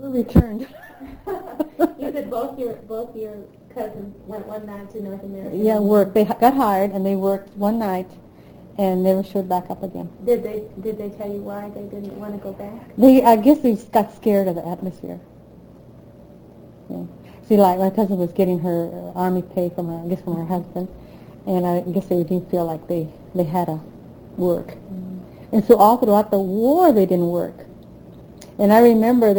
returned. You said both your cousins went one night to North America. Yeah, worked. They got hired and they worked one night, and never showed back up again. Did they tell you why they didn't want to go back? I guess they just got scared of the atmosphere. Yeah. See, like my cousin was getting her army pay from her husband, and I guess they didn't feel like they had to work. Mm-hmm. And so all throughout the war, they didn't work. And I remember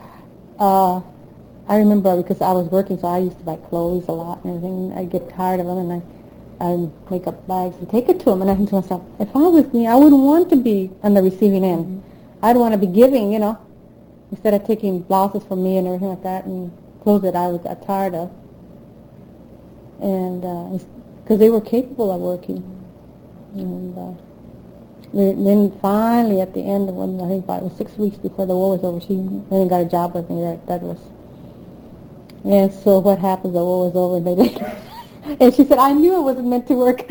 because I was working, so I used to buy clothes a lot and everything. I'd get tired of them, and I'd make up bags and take it to them. And I think to myself, if I was me, I wouldn't want to be on the receiving end. Mm-hmm. I'd want to be giving, instead of taking blouses from me and everything like that, and clothes that I got tired of. And because they were capable of working. And then finally, at the end of I think it was 6 weeks before the war was over, she went and got a job with me at Douglas. And so what happened, the war was over, and she said, I knew I wasn't meant to work.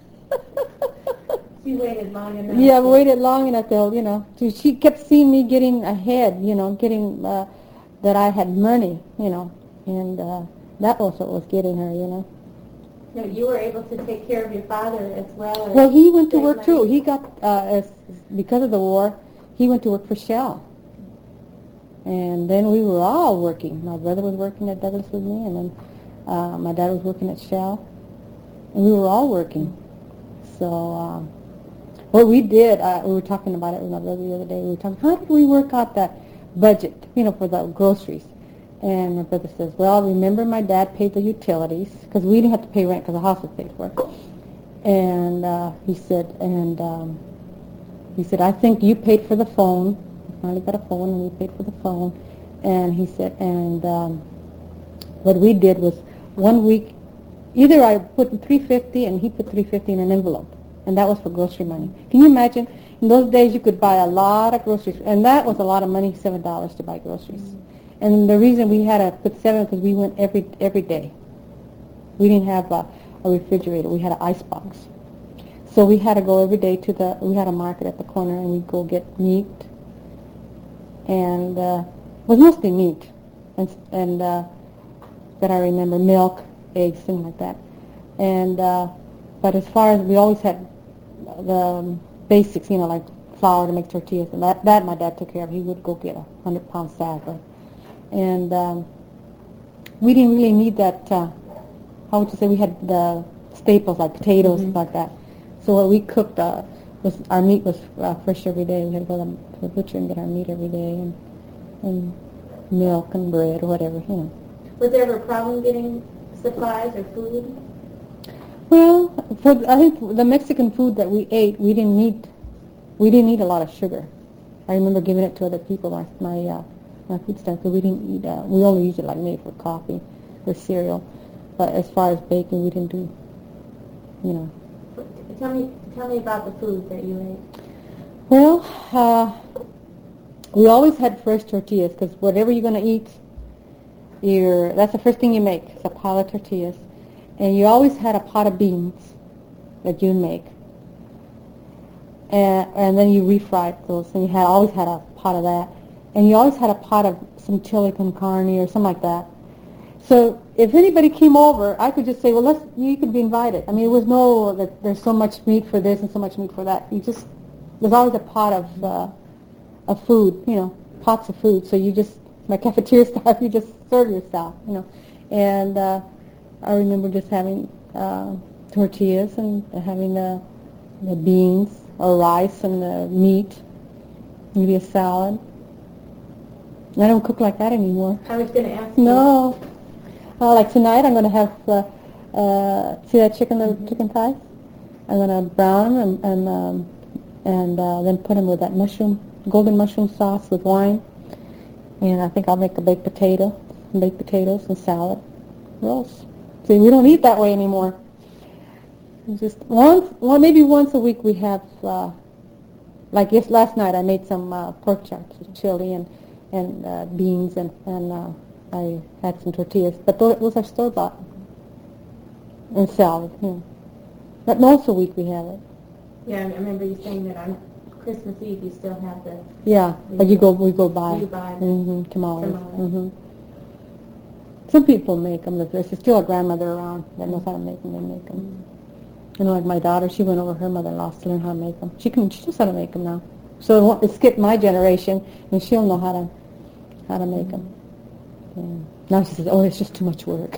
She waited long enough. Yeah, I waited long enough till, she kept seeing me getting ahead, getting, that I had money, and that was what was getting her, No, you were able to take care of your father as well. Well, he went to work too. He got, because of the war, he went to work for Shell. And then we were all working. My brother was working at Douglas with me, and then my dad was working at Shell. And we were all working. So what we did, we were talking about it with my brother the other day. We were talking, how did we work out that budget, for the groceries? And my brother says, well, remember my dad paid the utilities, because we didn't have to pay rent because the house was paid for. And he said, I think you paid for the phone. We finally got a phone, and we paid for the phone. And he said, and what we did was 1 week, either I put $350 and he put $350 in an envelope, and that was for grocery money. Can you imagine? In those days, you could buy a lot of groceries, and that was a lot of money, $7 to buy groceries. Mm-hmm. And the reason we had to put $7 because we went every day. We didn't have a refrigerator. We had an ice box. So we had to go every day we had a market at the corner, and we'd go get meat. And it was mostly meat. And that I remember, milk, eggs, things like that. And but as far as, we always had the basics, like flour to make tortillas. And that my dad took care of. He would go get a 100-pound sack. And we didn't really need that, how would you say, we had the staples like potatoes, mm-hmm. like that. So what we cooked, our meat was fresh every day. We had to go to the butcher and get our meat every day, and milk and bread or whatever, Was there ever a problem getting supplies or food? Well, I think the Mexican food that we ate, we didn't need a lot of sugar. I remember giving it to other people, my food stamps, because we didn't eat, we only used it like maybe for coffee or cereal. But as far as baking, we didn't do, Tell me about the food that you ate. Well, we always had fresh tortillas, because whatever you're going to eat, that's the first thing you make. It's a pile of tortillas. And you always had a pot of beans that you'd make. And then you refried those, and you always had a pot of that. And you always had a pot of some chili con carne or something like that. So if anybody came over, I could just say, well, you could be invited. I mean, it was that there's so much meat for this and so much meat for that. There's always a pot of food, pots of food. So you just, like cafeteria style, you just serve yourself, And I remember just having tortillas and having the beans or rice and the meat, maybe a salad. I don't cook like that anymore. I was going to ask you. No. Like tonight, I'm going to have, see that chicken thighs? I'm going to brown them and then put them with that golden mushroom sauce with wine. And I think I'll make baked potatoes and salad rolls. See, we don't eat that way anymore. Just maybe once a week we have, like last night I made some pork chops with chili and beans and I had some tortillas, but those are store-bought, and salad. But once a week we have it. Yeah, I remember you saying that on Christmas Eve, you still have the... Yeah, but we go buy. You buy tamales. tamales. Some people make them. There's still a grandmother around that knows how to make them. They make them. You know, like my daughter, she went over her mother-in-law to learn how to make them. She knows how to make them now. So it skipped my generation, and she'll know how to make them. Now she says, "Oh, it's just too much work."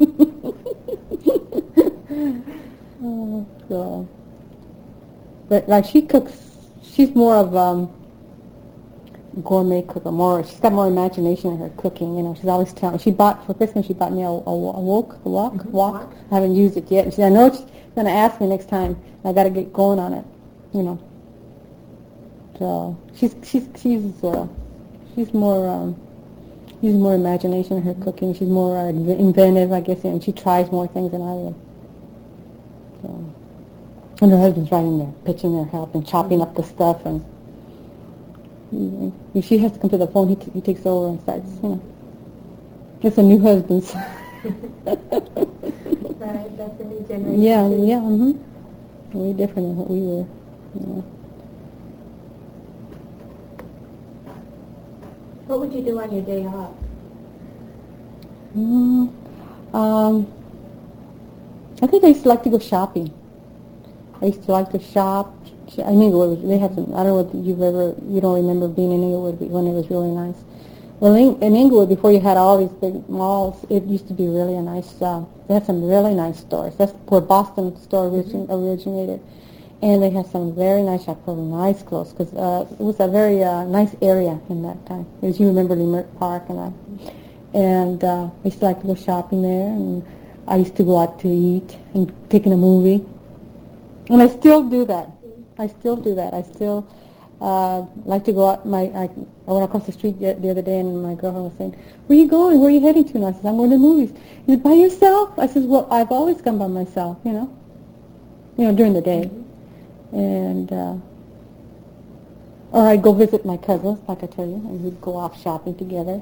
So, but like she cooks, she's more of gourmet cooker. She's got more imagination in her cooking. You know, she's always telling. For Christmas. She bought me a wok. I haven't used it yet. And I know she's going to ask me next time. I got to get going on it. You know. So she's more uses more imagination in her cooking. She's more inventive, I guess, and she tries more things than I would. So, and her husband's right in there, pitching their help and chopping up the stuff, and if she has to come to the phone, he takes over and starts, you know. It's a new husband's. Right, that's a new generation. Yeah, way different than what we were. Yeah. What would you do on your day off? I think I used to like to go shopping. I used to like to shop. I mean, they have some. I don't know if you don't remember being in Inglewood when it was really nice. Well, in Inglewood, before you had all these big malls, it used to be really a nice. They had some really nice stores. That's where Boston store originated, and they had some very nice shops for nice clothes because it was a very nice area in that time. As you remember, Leimert Park and that. And I used to like to go shopping there, and I used to go out to eat and take in a movie. And I still do that. I still like to go out. I went across the street the other day, and my girlfriend was saying, "Where are you going? Where are you heading to?" And I said, "I'm going to the movies." She said, "By yourself?" I said, "Well, I've always gone by myself, you know, during the day." And or I'd go visit my cousins, like I tell you, and we'd go off shopping together.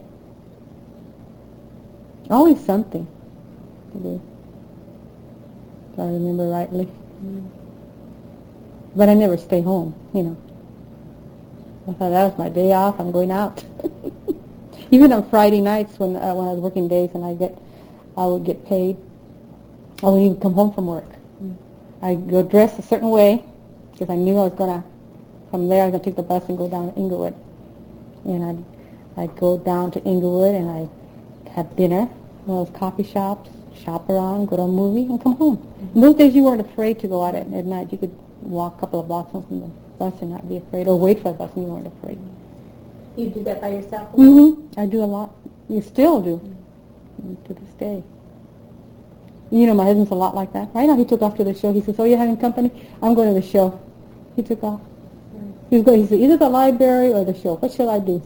Always something to do, if I remember rightly. But I never stay home, you know. I thought that was my day off. I'm going out. Even on Friday nights when I was working days and I would get paid, I wouldn't even come home from work. I'd go dress a certain way because I knew I was gonna. From there, I was gonna take the bus and go down to Inglewood, and I'd go down to Inglewood and I'd have dinner, one of those coffee shops, shop around, go to a movie, and come home. In those days, you weren't afraid to go out at night. You could walk a couple of blocks from the bus and not be afraid, or wait for the bus and you weren't afraid. You do that by yourself? I do a lot. You still do, to this day. You know, my husband's a lot like that. Right now, he took off to the show. He says, "Oh, you're having company? I'm going to the show." He took off. He said, "Either the library or the show. What shall I do?"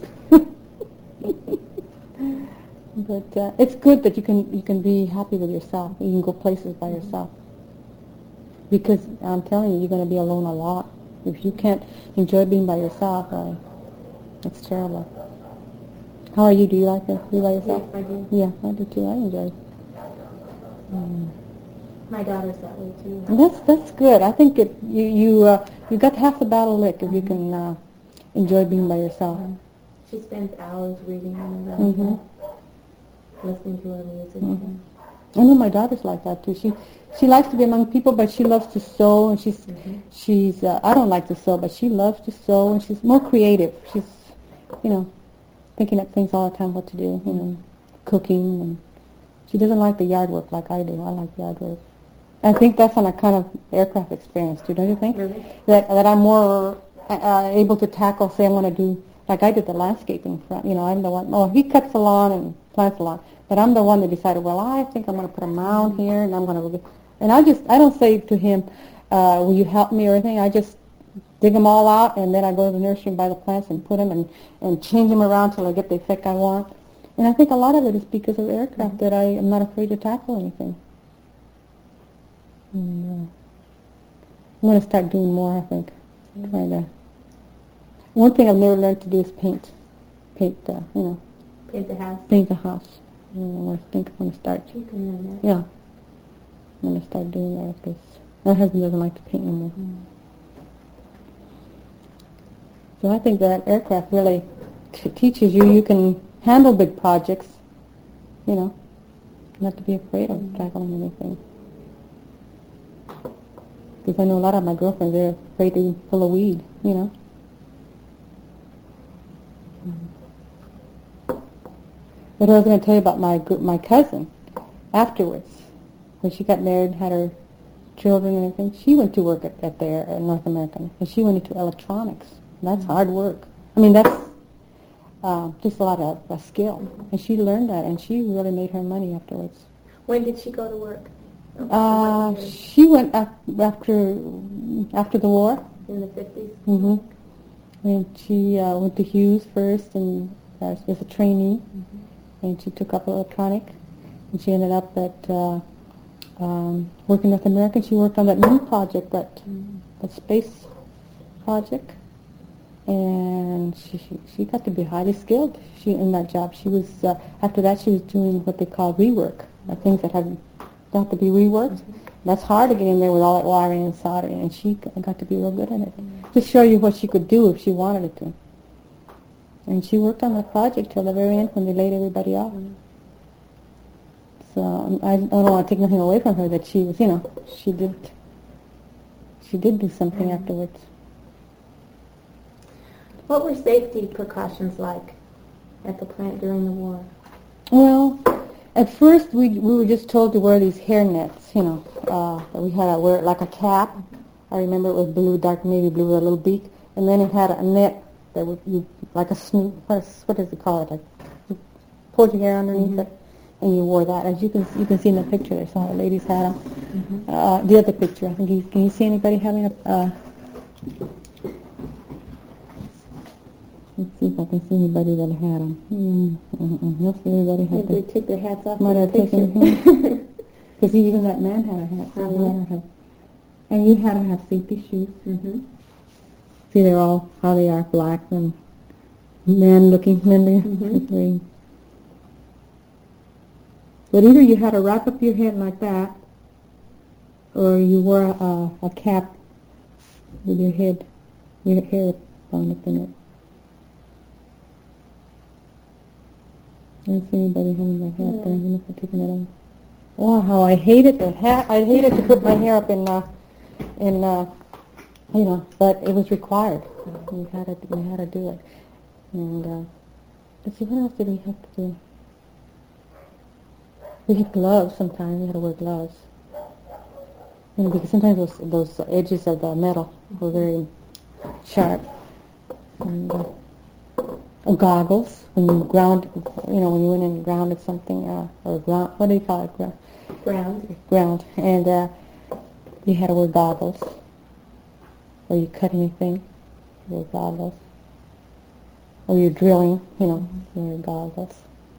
But it's good that you can be happy with yourself. You can go places by yourself. Because I'm telling you, you're going to be alone a lot. If you can't enjoy being by yourself, it's terrible. How are you? Do you like to be by yourself? Yes, I do. Yeah, I do too. I enjoy it. My daughter's that way too. That's good. I think you got half the battle licked if you can enjoy being by yourself. She spends hours reading and listening to her music. I know my daughter's like that too. She likes to be among people, but she loves to sew, and she's I don't like to sew, but she loves to sew, and she's more creative. She's thinking up things all the time, what to do, cooking, and she doesn't like the yard work like I do. I like yard work. I think that's on a kind of aircraft experience too, don't you think? Really? That I'm more able to tackle. Say I want to do, like I did the landscaping front. I'm the one. Oh, he cuts the lawn and plants the lawn, but I'm the one that decided. Well, I think I'm going to put a mound here, and I'm going to. And I don't say to him, "Will you help me?" or anything. I just dig them all out, and then I go to the nursery and buy the plants and put them and change them around till I get the effect I want. And I think a lot of it is because of aircraft that I am not afraid to tackle anything. And, I'm going to start doing more, I think. One thing I've never learned to do is paint. Paint the house. Paint the house. I think I'm going to start. You can learn that. Yeah. I'm going to start doing that because my husband doesn't like to paint anymore. So I think that aircraft really teaches you can handle big projects, not to be afraid of tackling anything. Because I know a lot of my girlfriends, they're afraid to pull a weed, But I was going to tell you about my cousin afterwards. When she got married, had her children and everything, she went to work at North American. And she went into electronics. That's hard work. I mean, that's just a lot of skill. And she learned that, and she really made her money afterwards. When did she go to work? She went after the war. In the 50s? Mm-hmm. And she went to Hughes first and as a trainee. And she took up electronic. And she ended up at working with American. She worked on that moon project, that space project. And she got to be highly skilled in that job. She was after that she was doing what they call rework, things that have to be reworked. That's hard to get in there with all that wiring and soldering, and she got to be real good at it. To show you what she could do if she wanted it to. And she worked on that project till the very end when they laid everybody off. So I don't want to take nothing away from her that she was, she did do something afterwards. What were safety precautions like at the plant during the war? Well, at first we were just told to wear these hair nets, that we had to wear like a cap. I remember it was blue, dark navy blue with a little beak, and then it had a net that would like a snoot. What does it call it? Like you pulled your hair underneath it, and you wore that. As you can see in the picture, there, some of the ladies had them. The other picture, I think, can you see anybody having a? Let's see if I can see anybody that had them. Let's see everybody had them. They take their hats off. Might have taken because even that man had a hat. And you had to have safety shoes. See, they're all how they are, black and man-looking. But either you had to wrap up your head like that, or you wore a cap with your hair bound up in it. I don't see anybody having their hat there. I'm not taking it off. Oh, how I hated the hat. I hated to put my hair up in but it was required. We had to do it. And let's see, what else did we have to do? We had gloves sometimes. We had to wear gloves. Because sometimes those edges of the metal were very sharp. And goggles when you ground, when you went and grounded something, or ground. What do you call it? Ground. And you had to wear goggles. Or you cut anything, you wear goggles. Or you're drilling, you wear goggles.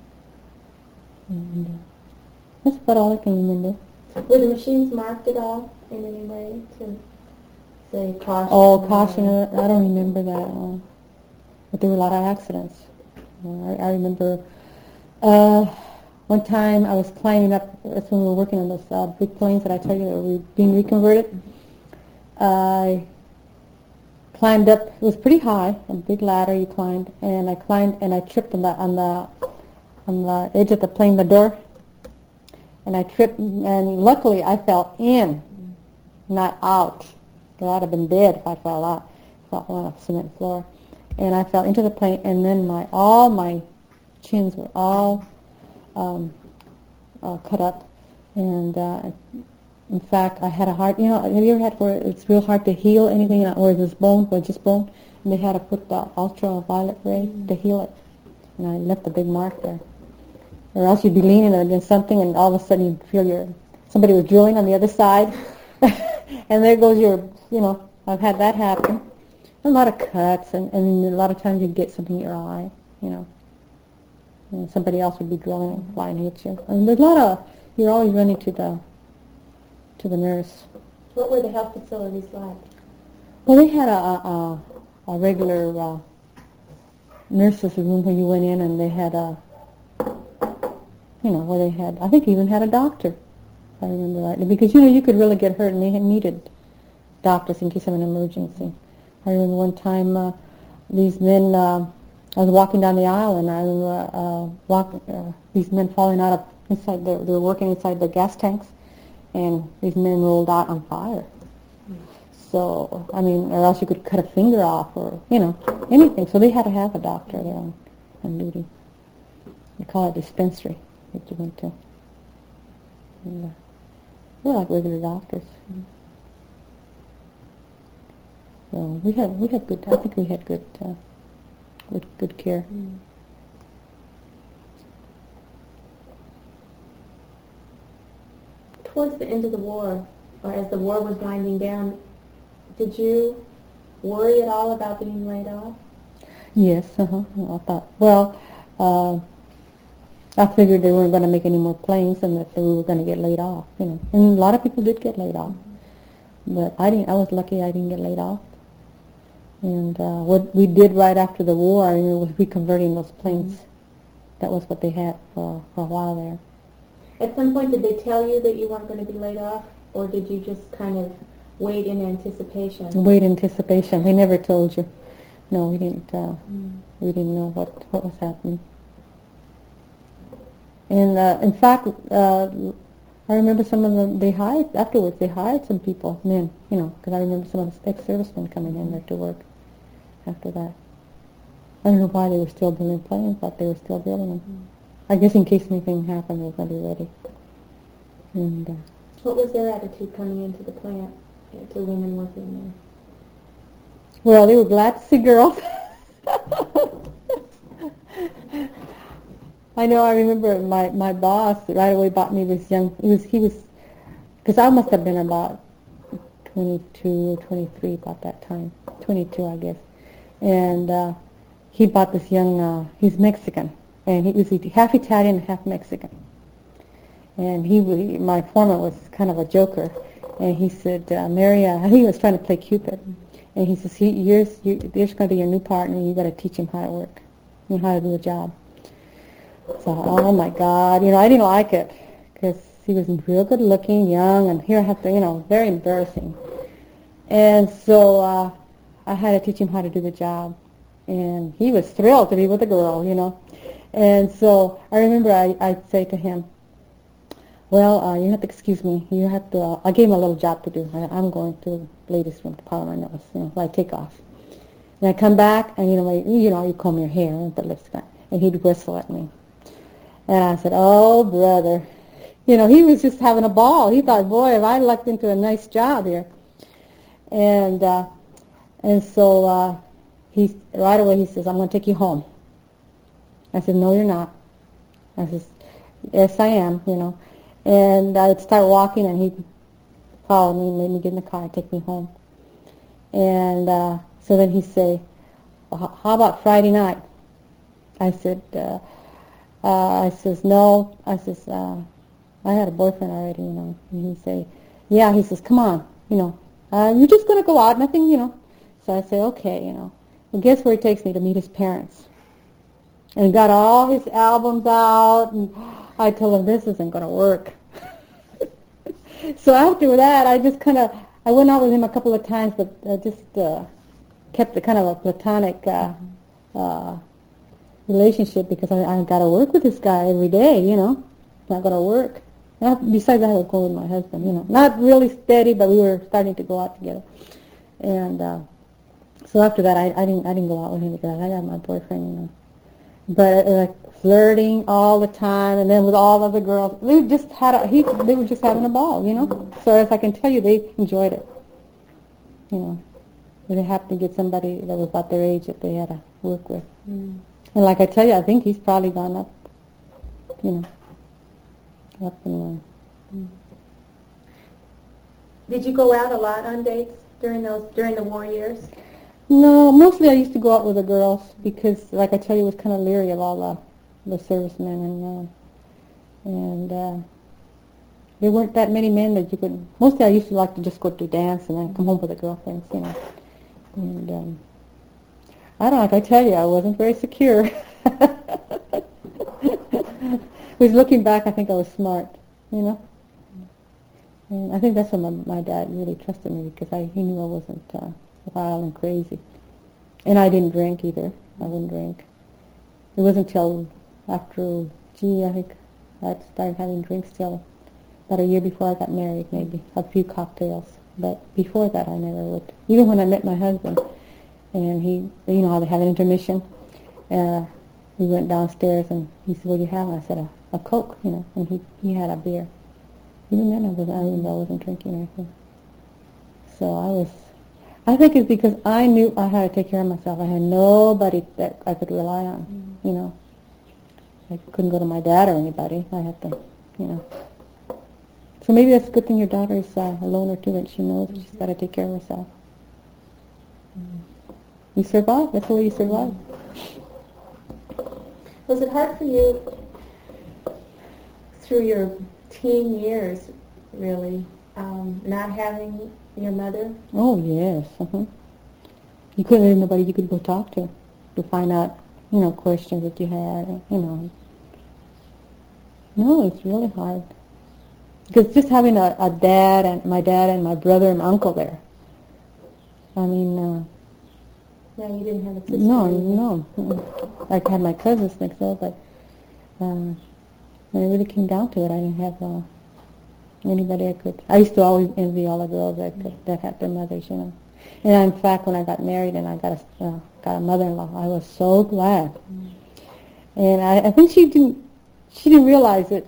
And that's about all I can remember. Were the machines marked at all in any way to say caution? Oh, caution! I don't remember that one. But there were a lot of accidents. I remember one time I was climbing up. That's when we were working on those big planes that I told you that were being reconverted. I climbed up. It was pretty high, a big ladder you climbed, and I climbed and I tripped on the edge of the plane, the door, and I tripped. And luckily, I fell in, not out. I'd have been dead if I fell out. Fell on a cement floor. And I fell into the plane, and then all my chins were all cut up. And in fact, I had a hard. Have you ever had where it's real hard to heal anything, or just bone, and they had to put the ultraviolet ray to heal it, and I left a big mark there. Or else you'd be leaning against something, and all of a sudden you'd feel somebody was drilling on the other side, and there goes your. I've had that happen. A lot of cuts, and a lot of times you'd get something in your eye, And somebody else would be drilling and fly and hit you. And there's a lot of, you're always running to the nurse. What were the health facilities like? Well, they had a regular nurse's room where you went in, and they had where they had, I think even had a doctor, if I remember rightly. Because, you could really get hurt, and they needed doctors in case of an emergency. I remember one time these men, I was walking down the aisle and I these men falling out of inside, they were working inside the gas tanks, and these men rolled out on fire. So, I mean, or else you could cut a finger off or, anything. So they had to have a doctor there on duty. They call it dispensary that you went to. And, they're like regular doctors. So we had good, I think we had good care. Towards the end of the war, or as the war was winding down, did you worry at all about being laid off? Yes, I thought, I figured they weren't going to make any more planes and that we were going to get laid off, And a lot of people did get laid off. But I was lucky I didn't get laid off. And what we did right after the war, was reconverting those planes. That was what they had for a while there. At some point, did they tell you that you weren't going to be laid off, or did you just kind of wait in anticipation? Wait in anticipation. They never told you. No, we didn't. We didn't know what was happening. And in fact, I remember some of them. They hired afterwards. They hired some people, men. Because I remember some of the ex-servicemen coming in there to work after that. I don't know why they were still building planes, but they were still building them. I guess in case anything happened, they were going to be ready. And what was their attitude coming into the plant to women working there? Well, they were glad to see girls. I know. I remember my boss right away bought me this young. He was, because I must have been about 22 or 23 about that time. 22, I guess. And he bought this young. He's Mexican, and he was half Italian and half Mexican. And my foreman was kind of a joker, and he said, "Mary," I think he was trying to play Cupid, and he says, "There's going to be your new partner. You got to teach him how to work, how to do a job." So, oh my God, I didn't like it because he was real good looking, young, and here I have to, very embarrassing. And so I had to teach him how to do the job, and he was thrilled to be with a girl, And so I remember I'd say to him, "Well, you have to excuse me. You have to." I gave him a little job to do. I'm going to the ladies' room to powder my nose. So I take off, and I come back, and you comb your hair and put lipstick on, and he'd whistle at me. And I said, "Oh, brother," he was just having a ball. He thought, "Boy, have I lucked into a nice job here." And so he right away he says, "I'm going to take you home." I said, "No, you're not." I says, "Yes, I am," And I'd start walking, and he'd follow me, made me get in the car, and take me home. And so then he'd say, "Well, how about Friday night?" I said, "No." I says, "I had a boyfriend already, And he'd say, "Yeah." He says, "Come on, you're just going to go out, nothing, So I say, "Okay, Well, guess where he takes me? To meet his parents. And he got all his albums out, and I told him, this isn't going to work. So after that, I just I went out with him a couple of times, but just kept a kind of a platonic relationship because I got to work with this guy every day, It's not going to work. Besides, I had to go with my husband, Not really steady, but we were starting to go out together. And so after that, I didn't go out with him because I got my boyfriend, But flirting all the time, and then with all other girls, they were just having a ball, So as I can tell you, they enjoyed it, They happened to get somebody that was about their age that they had to work with. And like I tell you, I think he's probably gone up, up and Did you go out a lot on dates during the war years? No, mostly I used to go out with the girls because, like I tell you, I was kind of leery of all the servicemen, and there weren't that many men that you could. Mostly I used to like to just go to dance and then come home with the girlfriends, And I don't know, like I tell you, I wasn't very secure. Because looking back, I think I was smart, And I think that's when my dad really trusted me because he knew I wasn't wild and crazy. And I didn't drink either. I wouldn't drink. It wasn't until after, I think I started having drinks till about a year before I got married, maybe. A few cocktails. But before that, I never would. Even when I met my husband, and he, how they have an intermission, we went downstairs, and he said, "What do you have?" And I said, a Coke, and he had a beer. Even then, I wasn't drinking or anything. So I think it's because I knew I had to take care of myself. I had nobody that I could rely on, I couldn't go to my dad or anybody. I had to, So maybe that's a good thing your daughter is a loner too, and she knows she's got to take care of herself. You survive. That's the way you survive. Was it hard for you through your teen years, really, not having your mother? Oh, yes. You couldn't have nobody you could go talk to find out, questions that you had, No, it's really hard. Because just having a dad and my brother and my uncle there, I mean... Yeah, you didn't have a sister. No. I had my cousins next door, but when it really came down to it, I didn't have anybody I could... I used to always envy all the girls that had their mothers, And in fact, when I got married and I got a mother-in-law, I was so glad. And I think she didn't realize that,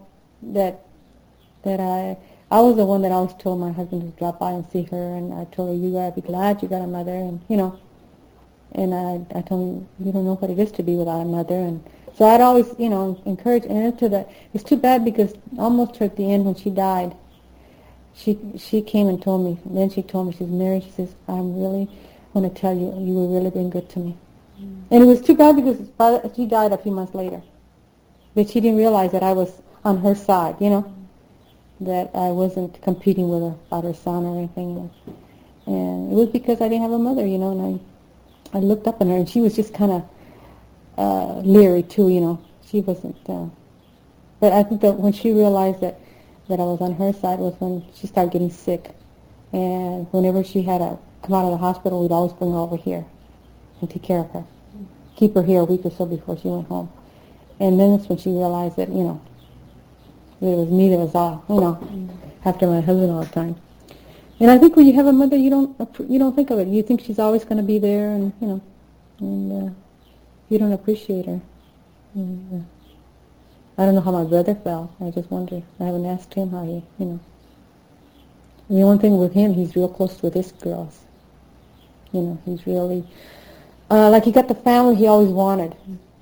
that I was the one that always told my husband to drop by and see her, and I told her, you gotta be glad you got a mother, and and I told him, you don't know what it is to be without a mother, and so I'd always, encourage, and it's too bad because almost at the end when she died, she came and told me, then she told me, she's Mary, she says, I really want to tell you, you were really being good to me. And it was too bad because she died a few months later. But she didn't realize that I was on her side, that I wasn't competing with her about her son or anything. And it was because I didn't have a mother, and I looked up on her, and she was just kind of leery too, She wasn't... but I think that when she realized that I was on her side was when she started getting sick. And whenever she had to come out of the hospital, we'd always bring her over here and take care of her. Keep her here a week or so before she went home. And then that's when she realized that, that it was me that was all, after my husband all the time. And I think when you have a mother, you don't think of it. You think she's always going to be there, and and you don't appreciate her. And, I don't know how my brother felt. I just wonder. I haven't asked him how he, The only thing with him, he's real close with his girls. He's really, like he got the family he always wanted,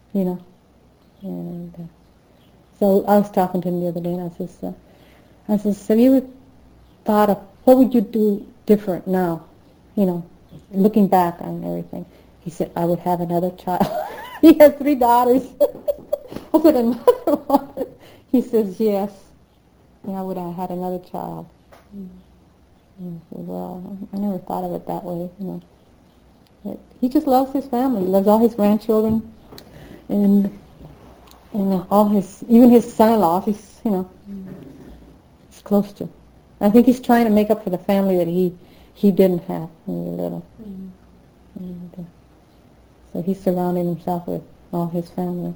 And so I was talking to him the other day, and I says, have you ever thought of what would you do different now, looking back on everything? He said, I would have another child. He has 3 daughters. I said, another one? He says, yes. And I would have had another child. And I said, well, I never thought of it that way, But he just loves his family. He loves all his grandchildren. And all even his son-in-law, he's close to. I think he's trying to make up for the family that he didn't have when he was little. And, so he's surrounding himself with all his family.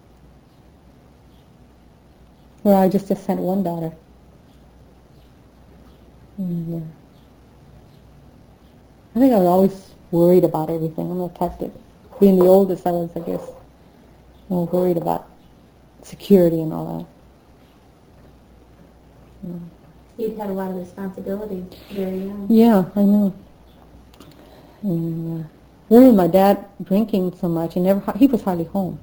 Well, I just had one daughter. And, I think I was always worried about everything. I'm the type that, being the oldest, I was, I guess, more worried about security and all that. You'd had a lot of responsibility very young. Yeah, I know. And really, my dad drinking so much, he was hardly home.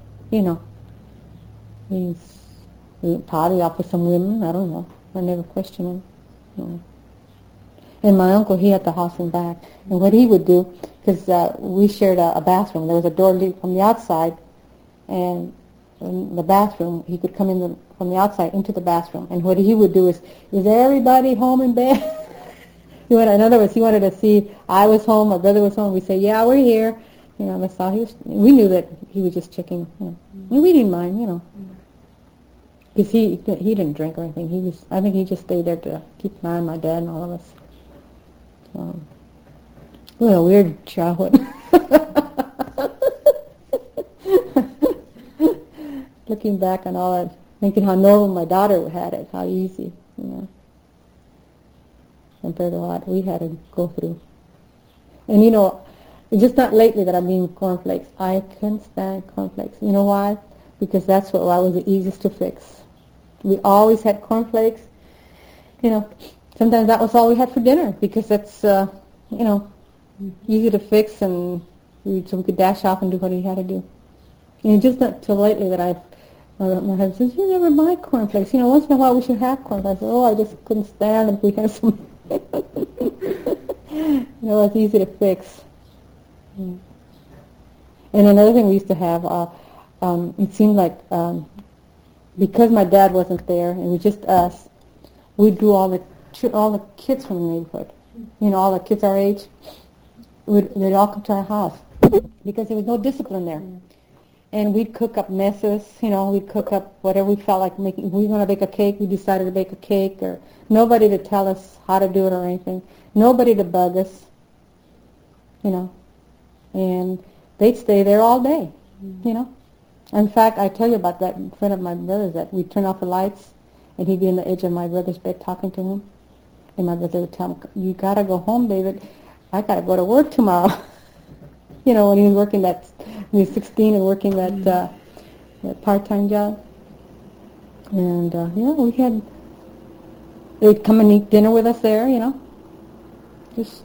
He's probably out with some women. I don't know. I never questioned him. And my uncle, he had the house and back. And what he would do, because we shared a bathroom. There was a door lead from the outside, and in the bathroom, he could come in from the outside into the bathroom. And what he would do is everybody home in bed? In other words, he wanted to see if I was home, my brother was home. We'd say, yeah, we're here. That's all he was. We knew that he was just checking. And we didn't mind, because he didn't drink or anything. I think he just stayed there to keep an eye on my dad and all of us. What a weird childhood. Looking back on all that, thinking how normal my daughter had it, how easy, compared to what we had to go through. And it's just not lately that I'm eating cornflakes. I couldn't stand cornflakes. You know why? Because that's what was the easiest to fix. We always had cornflakes. Sometimes that was all we had for dinner because that's, easy to fix, and so we could dash off and do what we had to do. And just not till lately that my husband says, you never buy cornflakes. Once in a while we should have cornflakes. I said, I just couldn't stand if we had some. It's easy to fix. And another thing we used to have, it seemed like because my dad wasn't there and it was just us, we'd do all the kids from the neighborhood, all the kids our age, they'd all come to our house because there was no discipline there. And we'd cook up messes, we'd cook up whatever we felt like making. If we were going to bake a cake, we decided to bake a cake, or nobody to tell us how to do it or anything. Nobody to bug us, and they'd stay there all day, In fact, I tell you about that friend of my brother's that we'd turn off the lights, and he'd be on the edge of my brother's bed talking to him, and my brother would tell him, you got to go home, David. I got to go to work tomorrow. When he was working when he was 16 and working that part-time job. And, they'd come and eat dinner with us there, Just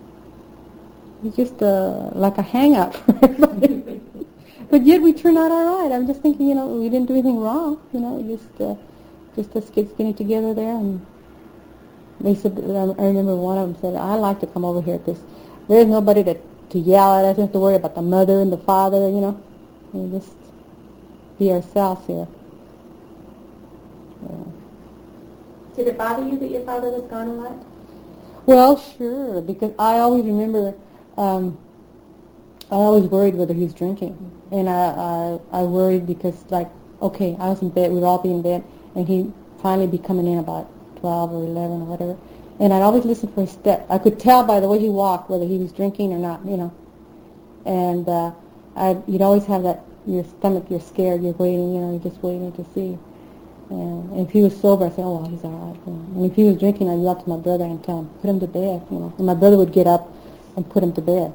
like a hangout for everybody. But yet we turned out all right. I'm just thinking, we didn't do anything wrong, just us kids getting together there. And they said, I remember one of them said, I like to come over here because there's nobody to yell at us, don't have to worry about the mother and the father, We just be ourselves here. Yeah. Did it bother you that your father was gone a lot? Well, sure, because I always remember, I always worried whether he was drinking. And I worried because, I was in bed, we'd all be in bed, and he'd finally be coming in about 12 or 11 or whatever. And I'd always listen for his step. I could tell by the way he walked whether he was drinking or not, And you'd always have that, your stomach, you're scared, you're waiting, you're just waiting to see. And if he was sober, I'd say, oh, well, he's all right. And if he was drinking, I'd yell to my brother and tell him, put him to bed, And my brother would get up and put him to bed,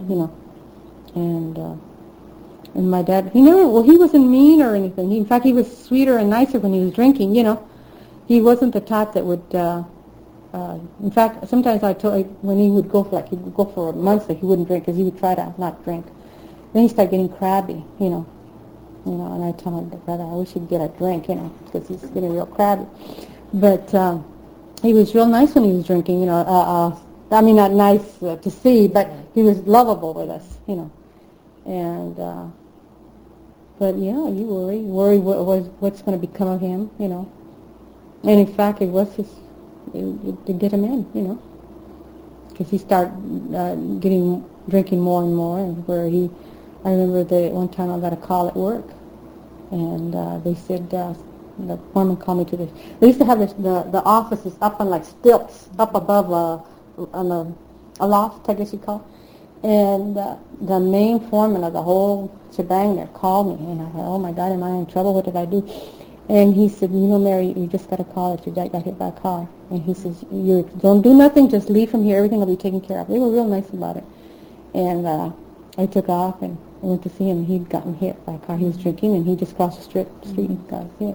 And my dad, he wasn't mean or anything. In fact, he was sweeter and nicer when he was drinking, He wasn't the type that would... in fact, sometimes when he would go for months that he wouldn't drink because he would try to not drink. Then he started getting crabby, and I tell my brother, I wish he'd get a drink, because he's getting real crabby. But he was real nice when he was drinking, I mean, not nice to see, but he was lovable with us, And, but yeah, you worry what's going to become of him, And in fact, it was to get him in, because he started drinking more and more, and I remember that one time I got a call at work, and they said, the foreman called me to this. They used to have the offices up on stilts, up above on a loft, I guess you'd call it. And the main foreman of the whole shebang there called me, and I thought, oh my God, am I in trouble? What did I do? And he said, Mary, you just got a call that your dad got hit by a car. And he says, you don't do nothing, just leave from here, everything will be taken care of. They were real nice about it. And I took off and I went to see him. He'd gotten hit by a car. He was drinking, and he just crossed the street and got hit,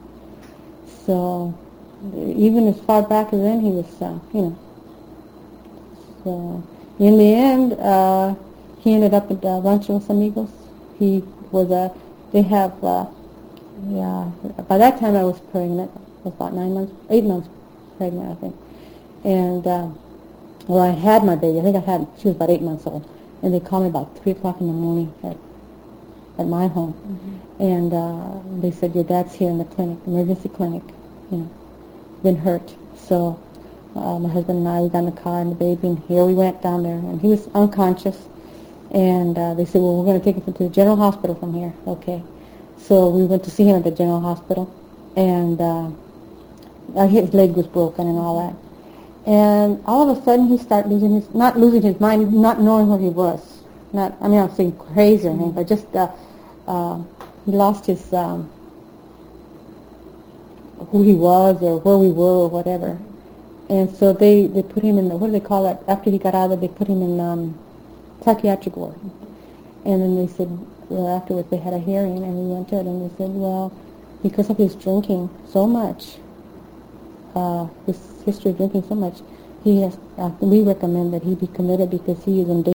So even as far back as then, he was, So in the end, he ended up at Rancho Los Amigos. He was by that time I was pregnant. I was about 8 months pregnant, I think. And, I had my baby. I think she was about 8 months old. And they called me about 3 o'clock in the morning at my home. Mm-hmm. And they said, your dad's here in the clinic, emergency clinic, been hurt. So my husband and I, we got in the car and the baby, and here we went down there. And he was unconscious. And they said, well, we're going to take him to the general hospital from here. Okay. So we went to see him at the general hospital. And his leg was broken and all that. And all of a sudden he started not losing his mind, not knowing where he was. I'm not saying crazy or anything, but just he lost his who he was or where we were or whatever. And so they put him in what do they call it? After he got out of it, they put him in psychiatric ward. And then they said, well, afterwards they had a hearing, and we went to it, and they said, well, because of his drinking so much, his history of drinking so much, we recommend that he be committed because he is in